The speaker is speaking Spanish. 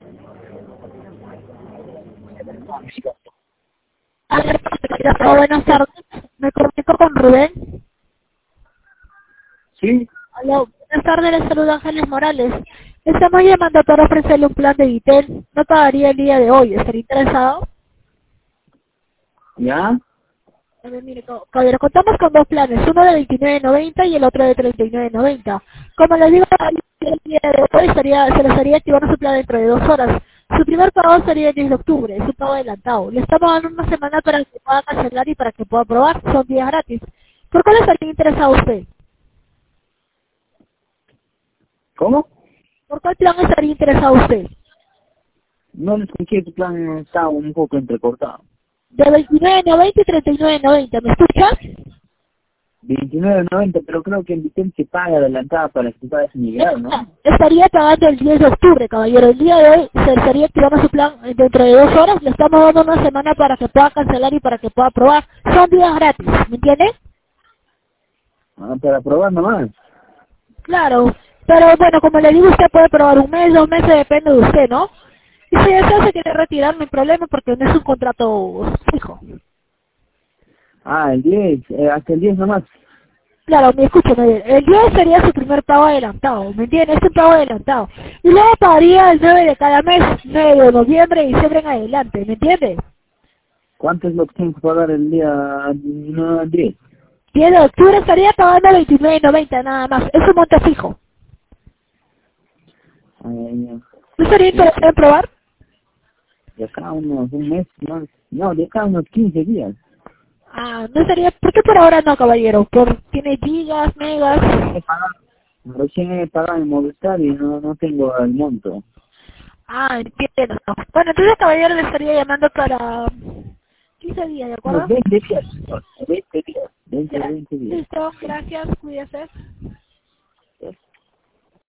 Buenas tardes, me comunico con Rubén. Sí, Hola, buenas tardes, les saluda Ángeles Morales. Estamos llamando para ofrecerle un plan de Vitel. No pagaría el día de hoy, ¿estaría interesado? ya, A ver, mire, caballero, contamos con dos planes, uno de 29.90 y el otro de 39.90. Como les digo, el día de hoy se le estaría activando su plan dentro de 2 horas. Su primer pago sería el 10 de octubre, es un pago adelantado. Le estamos dando una semana para que pueda cancelar y para que pueda probar, son días gratis. ¿Por cuál estaría interesado usted? ¿cómo? ¿Por cuál plan estaría interesado usted? No le escuché, tu plan está un poco entrecortado. De 29.90 y 39.90, ¿me escucha? 29.90, pero creo que el Vicente se paga adelantada para que puedas migrar, ¿no? Estaría pagando el 10 de octubre, caballero. El día de hoy se estaría activando su plan dentro de 2 horas. Le estamos dando una semana para que pueda cancelar y para que pueda probar. Son días gratis, ¿me entiende? Ah, para probar nomás. Claro. Pero bueno, como le digo, usted puede probar 1 mes, 2 meses, depende de usted, ¿no? Y si desea se quiere retirar, no hay problema porque no es un contrato fijo. Ah, el 10, hasta el 10 nomás. Claro, me escúchame bien. El 10 sería su primer pago adelantado, ¿me entiendes? Es un pago adelantado. Y luego pagaría el 9 de cada mes, 9 de noviembre y diciembre en adelante, ¿me entiendes? ¿Cuánto es lo que tengo que pagar el día no, 10? 10 de octubre estaría pagando 29.90 nada más. Es un monte fijo. Ah, ya. ¿No estaría interesado en probar? De acá unos un mes más. No, de acá unos 15 días. Ah, no estaría... ¿Por qué por ahora no, caballero? Tiene gigas, megas... He pagado. Recién he pagado en Movistar y no tengo el monto. Ah, entiendo. Bueno, entonces, caballero, le estaría llamando para 15 días, ¿de Unos acuerdo? 20 días. 20 días. 20, Ya. 20 días. Listo, gracias, cuídese.